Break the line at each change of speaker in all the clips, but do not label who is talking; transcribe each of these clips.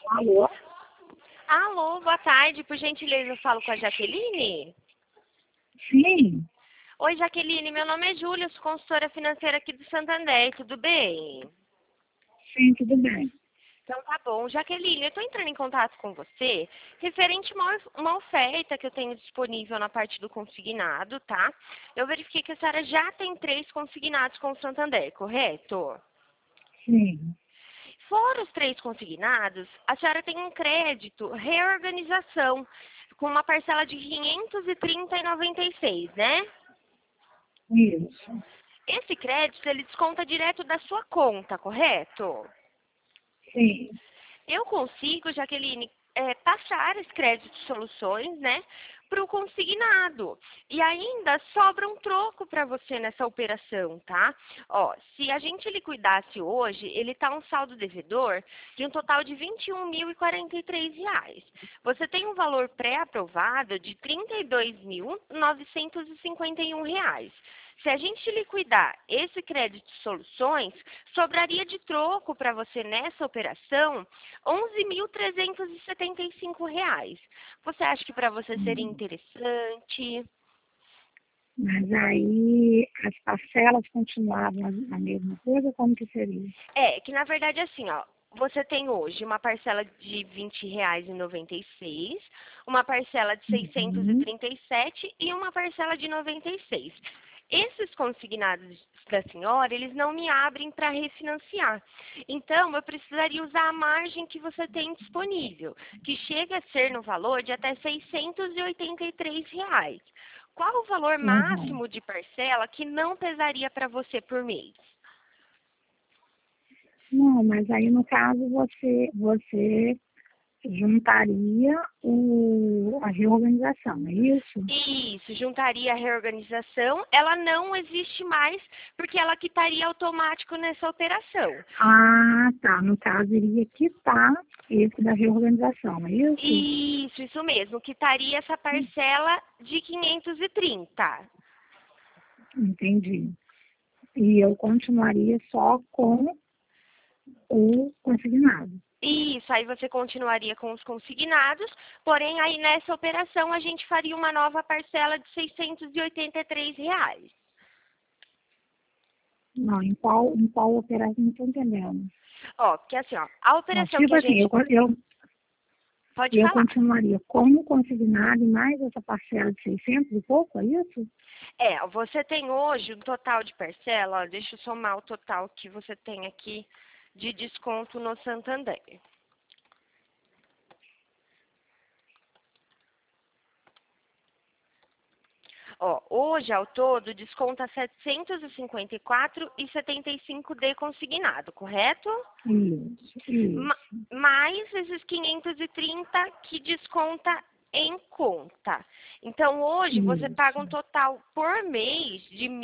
Alô?
Alô, boa tarde. Por gentileza, eu falo com a Jaqueline?
Sim,
Oi, Jaqueline. Meu nome é Júlia, sou consultora financeira aqui do Santander. Tudo bem?
sim, tudo bem.
Então tá bom. Jaqueline, eu estou entrando em contato com você referente a uma oferta que eu tenho disponível na parte do consignado, tá? Eu verifiquei que a senhora já tem 3 consignados com o Santander, correto?
Sim.
Fora os 3 consignados, a senhora tem um crédito reorganização com uma parcela de 530,96, né?
Isso.
Esse crédito, ele desconta direto da sua conta, correto?
Sim.
Eu consigo, Jaqueline, passar esse crédito de soluções, né, para o consignado. E ainda sobra um troco para você nessa operação, tá? Ó, se a gente liquidasse hoje, ele está um saldo devedor de um total de R$ 21.043. Você tem um valor pré-aprovado de R$ 32.951. Se a gente liquidar esse crédito de soluções, sobraria de troco para você nessa operação R$ 11.375. Você acha que para você seria
Hum.
interessante?
Mas aí as parcelas continuavam a mesma coisa, como que seria?
É, que na verdade assim, ó, você tem hoje uma parcela de R$ 20,96, uma parcela de
Uhum.
637 e uma parcela de 96. Esses consignados da senhora, eles não me abrem para refinanciar. Então, eu precisaria usar a margem que você tem disponível, que chega a ser no valor de até R$ 683. Qual o valor
Uhum.
máximo de parcela que não pesaria para você por mês?
Não, mas aí no caso você juntaria a reorganização, é isso?
Isso, juntaria a reorganização. Ela não existe mais porque ela quitaria automático nessa operação.
Ah, tá. No caso iria quitar esse da reorganização, é isso?
Isso mesmo, quitaria essa parcela de 530.
Entendi. E eu continuaria só com o consignado.
Isso, aí você continuaria com os consignados, porém aí nessa operação a gente faria uma nova parcela de R$ 683.
Não, em qual operação, não estou entendendo.
Ó, porque assim, ó, a
Não,
operação que
tipo
a
assim,
gente... Pode
eu
falar.
continuaria como consignado e mais essa parcela de 600 e pouco, é isso?
É, você tem hoje um total de parcela, ó, deixa eu somar o total que você tem aqui de desconto no Santander. Ó, hoje, ao todo, desconta R$ 754,75 de consignado, correto?
Isso,
Ma-
isso,
Mais esses 530 que desconta em conta. Então, hoje, você paga
isso.
um total por mês de R$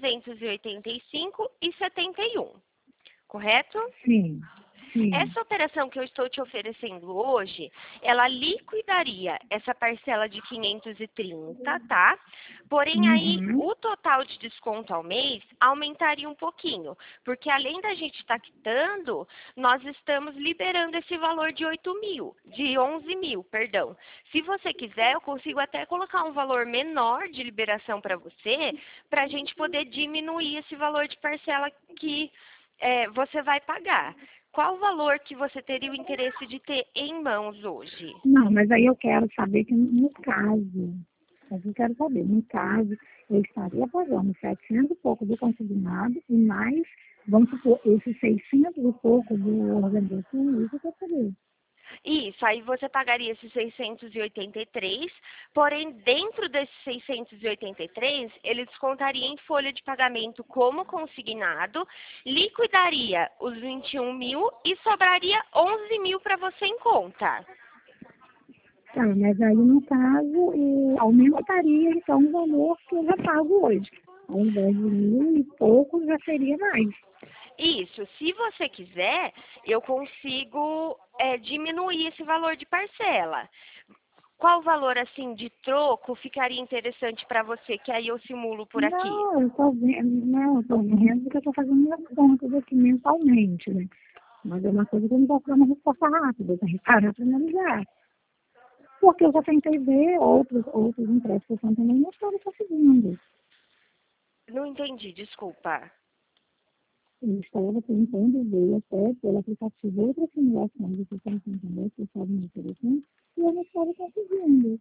1.285,71, correto?
Sim, sim.
Essa operação que eu estou te oferecendo hoje, ela liquidaria essa parcela de 530, tá? Porém, aí
Uhum.
o total de desconto ao mês aumentaria um pouquinho, porque além da gente estar quitando, nós estamos liberando esse valor de 8.000, de 11.000, perdão. Se você quiser, eu consigo até colocar um valor menor de liberação para você, para a gente poder diminuir esse valor de parcela que você vai pagar. Qual o valor que você teria o interesse de ter em mãos hoje?
Não, mas aí eu quero saber que no caso, mas eu quero saber, no caso, eu estaria pagando 700 e pouco do consignado e mais, vamos supor, esses 600 e pouco do organização, isso que eu queria.
Isso, aí você pagaria esses 683, porém dentro desses 683, ele descontaria em folha de pagamento como consignado, liquidaria os 21.000 e sobraria 11.000 para você em conta.
Tá, mas aí no caso, aumentaria então o valor que eu já pago hoje. Ao invés de 1.000 e pouco, já seria mais.
Isso, se você quiser, eu consigo diminuir esse valor de parcela. Qual valor assim de troco ficaria interessante para você, que aí eu simulo por aqui?
Não, eu estou vendo, não, eu estou vendo que eu estou fazendo minhas contas aqui mensalmente, né? Mas é uma coisa que eu não posso dar uma resposta rápida, eu tenho que parar para analisar. Porque eu já tentei ver outros empréstimos também não estavam conseguindo.
Não entendi, desculpa.
Eu estava tentando ver até pelo aplicativo outra simulação de situação também, que estava me interessando, e eu não estava conseguindo.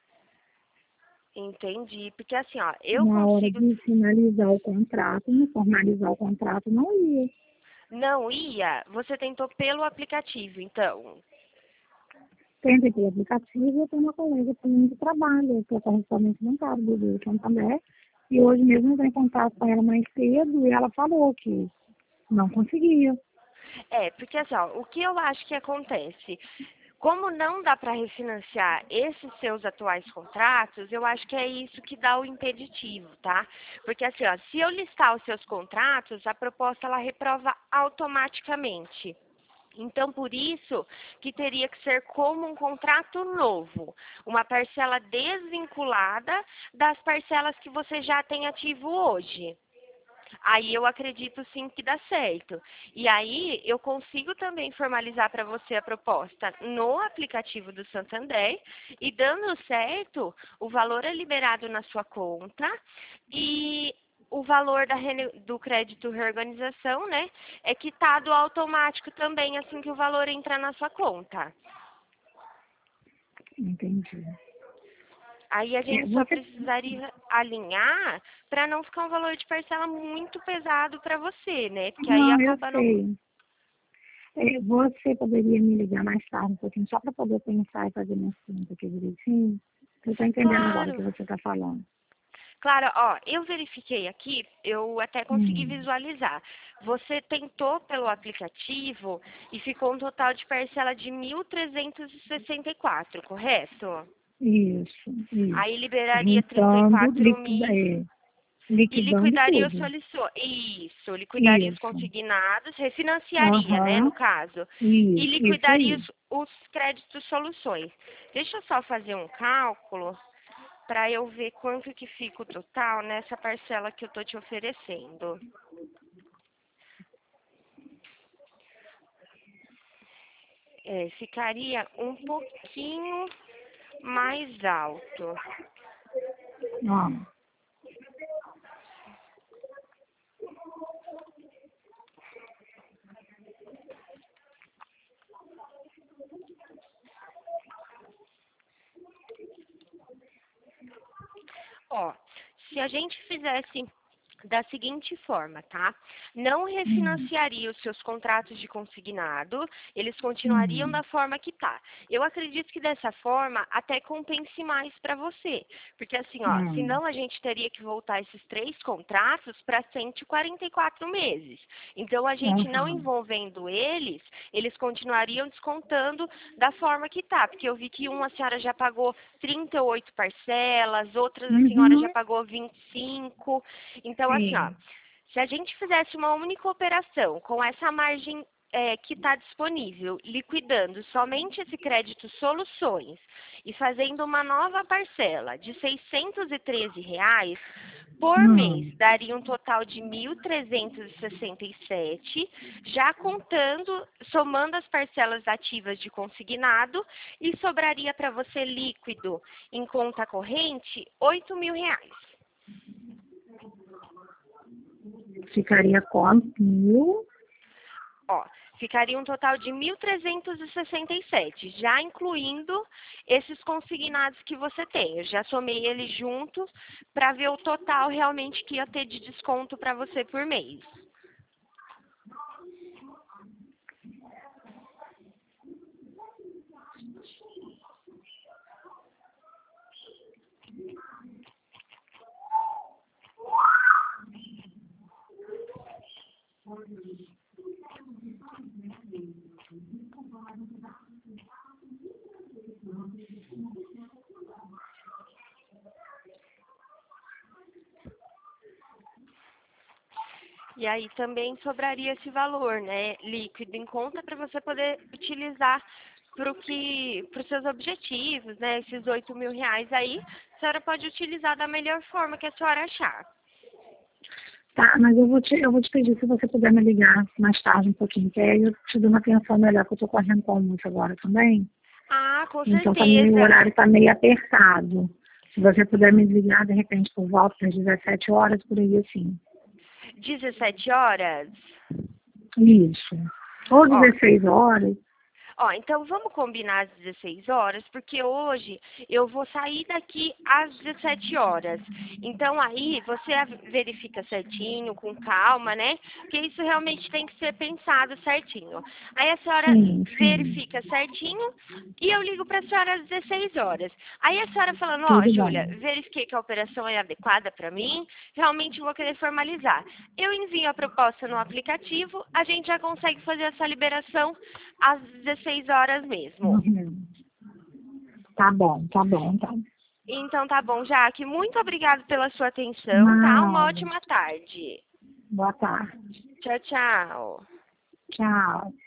Entendi, porque assim, ó, eu
Na hora
consigo.
de finalizar o contrato, formalizar o contrato, não ia.
Não ia? Você tentou pelo aplicativo, então.
Tentei pelo aplicativo, eu tenho uma colega também de trabalho, que é correspondente bancário do Santander, e hoje mesmo eu entrei em contato com ela mais cedo e ela falou que não conseguia.
É, porque assim, ó, o que eu acho que acontece? Como não dá para refinanciar esses seus atuais contratos, eu acho que é isso que dá o impeditivo, tá? Porque assim, ó, se eu listar os seus contratos, a proposta ela reprova automaticamente. Então, por isso que teria que ser como um contrato novo, uma parcela desvinculada das parcelas que você já tem ativo hoje. Aí eu acredito sim que dá certo. E aí eu consigo também formalizar para você a proposta no aplicativo do Santander e dando certo, o valor é liberado na sua conta e o valor do crédito reorganização, né, é quitado automático também assim que o valor entra na sua conta.
Entendi.
Aí a
É,
gente só
você,
precisaria alinhar para não ficar um valor de parcela muito pesado para você, né? Porque aí
não, eu
acaba não.
sei. Você poderia me ligar mais tarde um pouquinho, só para poder pensar e fazer minhas contas aqui direitinho? Eu estou entendendo agora o que
Claro,
você está falando.
claro, ó, eu verifiquei aqui, eu até consegui
Hum,
visualizar. Você tentou pelo aplicativo e ficou um total de parcela de 1.364, correto?
isso,
Aí
isso.
liberaria
Juntando,
34.000. E
liquidando
liquidaria
tudo.
isso, liquidaria os
Isso.
consignados, refinanciaria, né, no
Aham.
caso, e
Isso
liquidaria
aí.
os créditos soluções. Deixa eu só fazer um cálculo para eu ver quanto que fica o total nessa parcela que eu estou te oferecendo. É, ficaria um pouquinho mais alto.
Ó,
Ó, se a gente fizesse da seguinte forma, tá? Não
hum,
refinanciaria os seus contratos de consignado, eles continuariam
hum,
da forma que tá. Eu acredito que dessa forma até compense mais para você, porque assim, ó,
hum,
senão a gente teria que voltar esses 3 contratos para 144 meses. Então a gente não
aham.
envolvendo eles, eles continuariam descontando da forma que tá, porque eu vi que uma senhora já pagou 38 parcelas, outras a senhora já
Uhum,
pagou 25. Então, assim, ó,
sim.
se a gente fizesse uma única operação com essa margem que está disponível, liquidando somente esse crédito soluções e fazendo uma nova parcela de R$ 613 por mês,
Hum.
daria um total de 1.367, já contando, somando as parcelas ativas de consignado, e sobraria para você líquido em conta corrente R$ 8.000.
Ficaria quanto? 1.000?
Ó, ficaria um total de 1.367, já incluindo esses consignados que você tem. Eu já somei eles juntos para ver o total realmente que ia ter de desconto para você por mês. E aí também sobraria esse valor, né, líquido em conta para você poder utilizar para os seus objetivos, né? Esses R$ 8.000 aí, a senhora pode utilizar da melhor forma que a senhora achar.
Tá, mas eu vou te pedir se você puder me ligar mais tarde um pouquinho, que aí eu te dou uma atenção melhor, que eu tô correndo com o almoço agora também.
Ah, com
Então o
certeza.
horário tá meio apertado. Se você puder me ligar, de repente, por volta das 17 horas, por aí assim.
17 horas?
Isso. Ou
Ó,
16 horas.
Ó, então vamos combinar às 16 horas, porque hoje eu vou sair daqui às 17 horas. Então aí você verifica certinho, com calma, né? Porque isso realmente tem que ser pensado certinho. Aí a senhora
Sim, sim.
verifica certinho e eu ligo para a senhora às 16 horas. Aí a senhora falando, ó,
Tudo
Júlia,
bem.
verifiquei que a operação é adequada para mim, realmente vou querer formalizar. Eu envio a proposta no aplicativo, a gente já consegue fazer essa liberação às 16 horas mesmo.
Uhum. Tá bom, tá bom, então.
Então tá bom, Jaque. Muito obrigada pela sua atenção, tá? Uma
Nada.
ótima tarde.
Boa tarde.
Tchau, tchau.
Tchau.